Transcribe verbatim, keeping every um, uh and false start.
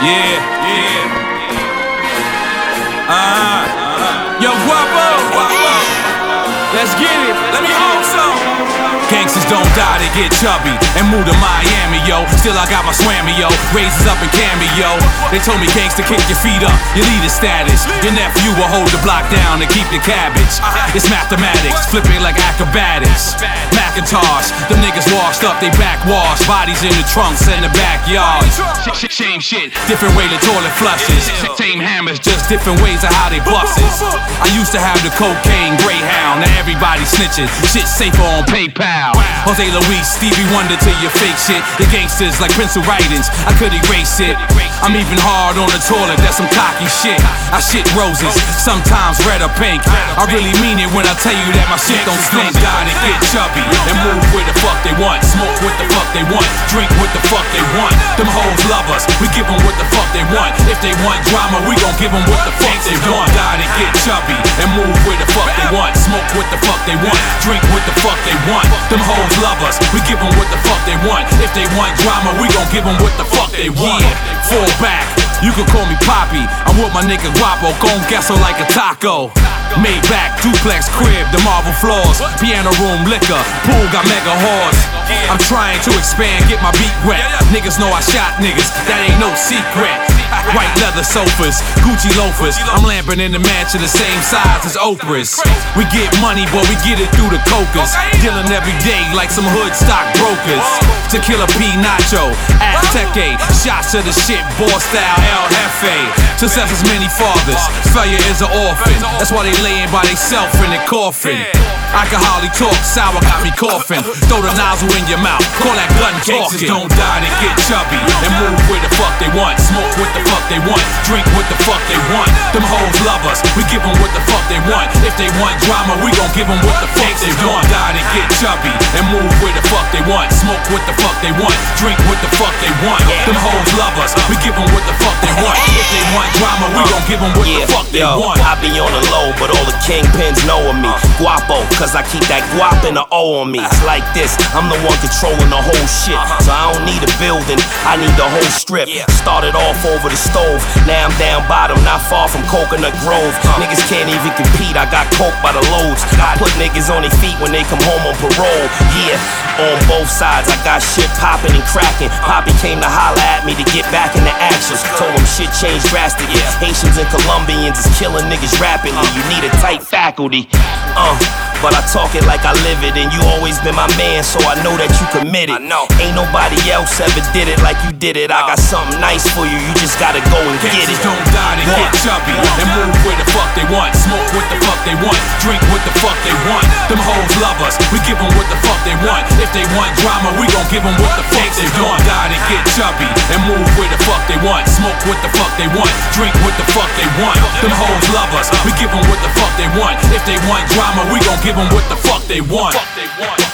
Yeah, yeah. Uh-huh. Yo, Guapo, Guapo. Let's get it. Let me hold some. Gangsters don't die, they get chubby and move to Miami, yo. Still I got my swammy, yo. Raises up in cameo. They told me gangster, kick your feet up. Your leader status. Your nephew will hold the block down and keep the cabbage. It's mathematics, flipping like acrobatics. Macintosh, them niggas washed up, they backwash. Bodies in the trunks and the backyard. Same shit, different way the toilet flushes. Same hammers, just different ways of how they busses. I used to have the cocaine Greyhound. Now everybody snitching. Shit safer on PayPal. Jose Luis, Stevie Wonder to your fake shit. The gangsters like pencil writings, I could erase it. I'm even hard on the toilet, that's some cocky shit. I shit roses, sometimes red or pink. I really mean it when I tell you that my shit don't stink. Die to get chubby and move where the fuck they want. Smoke what the fuck they want, drink what the fuck they want. Them hoes love us, we give them what the fuck they want. If they want drama, we gon' give them what the fuck they want. Die to get chubby and move where the fuck they want. Smoke what the fuck they want, drink what the fuck they want. Them hoes love us, we give them what the fuck they want. If they want drama, we gon' give them what the fuck they want. Yeah, fall back, you can call me Poppy. I'm with my nigga Guapo, gon' guesso like a taco. Maybach, duplex crib, the marble floors. Piano room, liquor, pool got mega whores. I'm trying to expand, get my beat wet. Niggas know I shot niggas, that ain't no secret. White leather sofas, Gucci loafers. I'm lamping in the mansion the same size as Oprah's. We get money, but we get it through the cokers. Dealing every day like some hood stock brokers. Tequila P Nacho, Azteque. Shots of the shit, boss style El Jefe. Success has many fathers, failure is an orphan. That's why they laying by themselves in the coffin. Alcoholic talk, sour got me coughing. Throw the nozzle in your mouth, call that gun talking. Gangsters don't die, they get chubby and move where the fuck they want. Smoke what the fuck they want, drink what the fuck they want. Them hoes love us, we give them what the fuck they want. If they want drama, we gon' give them what the fuck they want. Die, they get chubby and move where the fuck they want. Smoke what the fuck they want, drink what the fuck they want. Them hoes love us, we give them what the fuck they want. If they want drama, we gon' give them what the fuck they want. I be on the low, but all the kingpins know of me. Guapo, cause I keep that guap and the O on me. It's like this, I'm the one controlling the whole shit. So I don't need a building, I need the whole strip. Started off over the stove, now I'm down bottom, not far from Coconut Grove. Niggas can't even compete, I got coke by the loads. I put niggas on their feet when they come home on parole. Yeah, on both sides, I got shit popping and cracking. Poppy came to holler at me to get back into actions. Told him shit changed drastically. Haitians and Colombians is killing niggas rapidly. You need a tight faculty. Uh, but I talk it like I live it, and you always been my man, so I know that you committed. Ain't nobody else ever did it like you did it. I got something nice for you, you just gotta go and get it. Gangsters don't die, they get chubby and move where the fuck they want. Smoke what the fuck they want, drink what the fuck they want. Them hoes love us, we give them what the fuck they want. If they want drama, we gon' give them what the fuck they want. Die, they get chubby and move where the fuck they want. Smoke what the fuck they want, drink what the fuck they want. Them hoes love us, we give them what the fuck they want. If they want drama, we gon' give them what the fuck they want.